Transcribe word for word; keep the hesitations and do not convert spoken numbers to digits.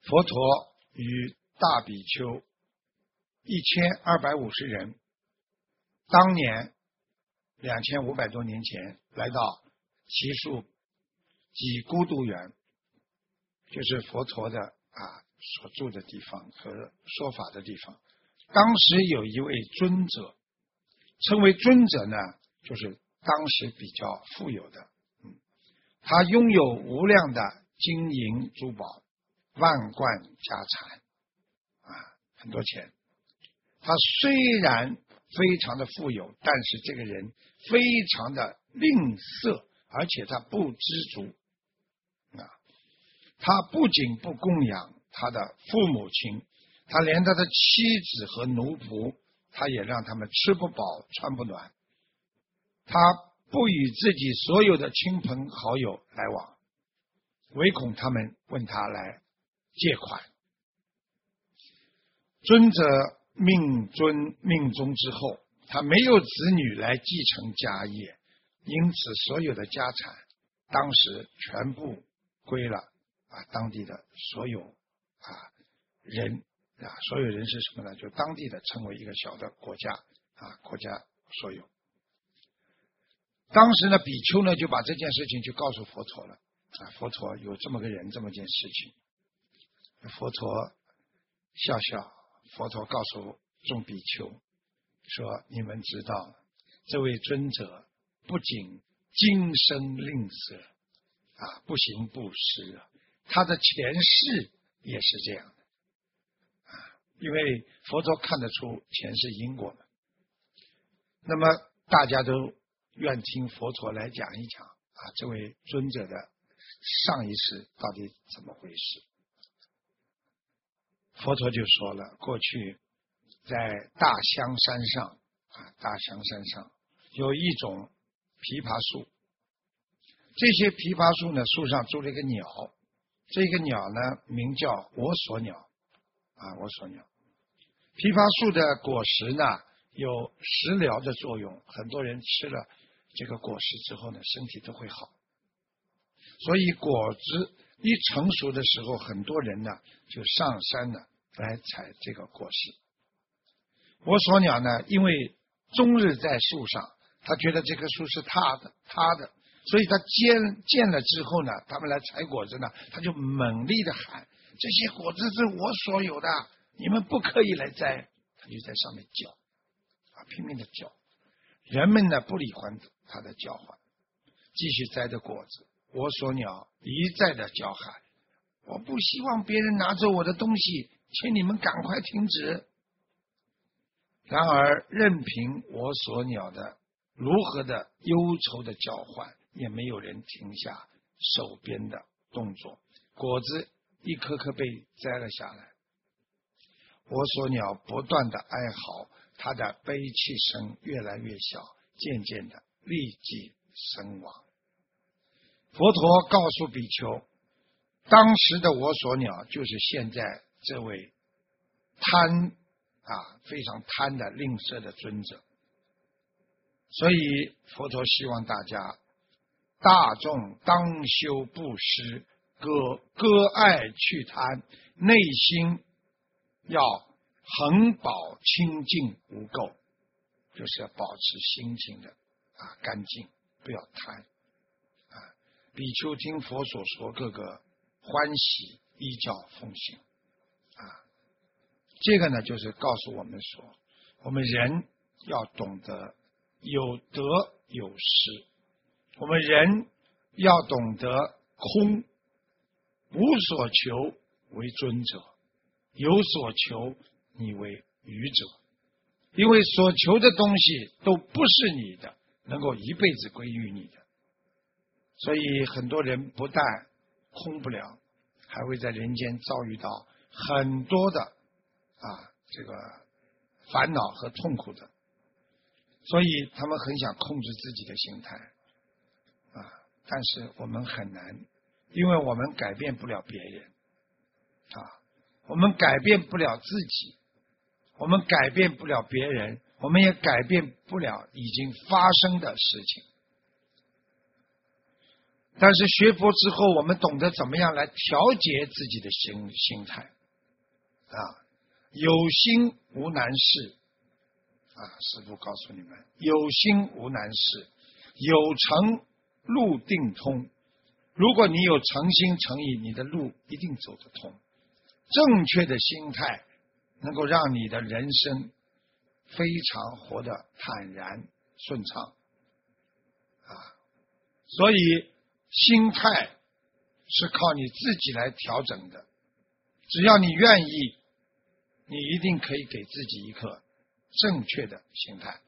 佛陀与大比丘一千二百五十人，当年两千五百多年前来到祇树及孤独园，就是佛陀的啊所住的地方和说法的地方。当时有一位尊者，称为尊者呢，就是当时比较富有的，嗯，他拥有无量的金银珠宝、万贯家产啊，很多钱。他虽然非常的富有，但是这个人非常的吝啬，而且他不知足啊。他不仅不供养他的父母亲，他连他的妻子和奴仆，他也让他们吃不饱穿不暖。他不与自己所有的亲朋好友来往，唯恐他们问他来借款。尊者命尊命终之后，他没有子女来继承家业，因此所有的家产当时全部归了啊当地的所有啊人啊，所有人是什么呢？就当地的称为一个小的国家啊，国家所有。当时呢，比丘呢就把这件事情就告诉佛陀了啊，佛陀有这么个人，这么件事情。佛陀笑笑，佛陀告诉众比丘说：“你们知道，这位尊者不仅今生吝啬啊，不行布施啊，他的前世也是这样的啊，因为佛陀看得出前世因果嘛。那么大家都愿听佛陀来讲一讲啊，这位尊者的上一世到底怎么回事？”佛陀就说了，过去在大香山上啊，大香山上有一种枇杷树，这些枇杷树呢，树上住了一个鸟，这个鸟呢名叫我所鸟啊，我所鸟。枇杷树的果实呢有食疗的作用，很多人吃了这个果实之后呢，身体都会好。所以果子一成熟的时候，很多人呢就上山呢来采这个果实。我所鸟呢，因为终日在树上，他觉得这棵树是他的，他的，所以他见见了之后呢，他们来采果子呢，他就猛力的喊：“这些果子是我所有的，你们不可以来摘。”他就在上面叫啊，拼命的叫。人们呢不理会他的叫唤，继续摘着果子。我所鸟一再的叫喊：“我不希望别人拿走我的东西，请你们赶快停止。”然而任凭我所鸟的如何的忧愁的叫唤，也没有人停下手边的动作，果子一颗颗被摘了下来。我所鸟不断的哀嚎，他的悲泣声越来越小，渐渐的立即身亡。佛陀告诉比丘，当时的我所鸟就是现在这位贪啊非常贪的吝啬的尊者。所以佛陀希望大家大众当修布施，割割爱去贪，内心要恒保清净无垢，就是要保持心情的啊干净，不要贪啊。比丘听佛所说，个个欢喜，依教奉行啊。这个呢，就是告诉我们说，我们人要懂得有得有失，我们人要懂得空，无所求为尊者，有所求你为愚者。因为所求的东西都不是你的，能够一辈子归于你的。所以很多人不但空不了，还会在人间遭遇到很多的啊这个烦恼和痛苦的。所以他们很想控制自己的心态啊，但是我们很难，因为我们改变不了别人啊，我们改变不了自己，我们改变不了别人，我们也改变不了已经发生的事情。 但是学佛之后，我们懂得怎么样来调节自己的心心态啊，有心无难事啊，师父告诉你们，有心无难事，有诚路定通。如果你有诚心诚意，你的路一定走得通。正确的心态能够让你的人生非常活得坦然顺畅啊，所以心态是靠你自己来调整的，只要你愿意，你一定可以给自己一颗正确的心态。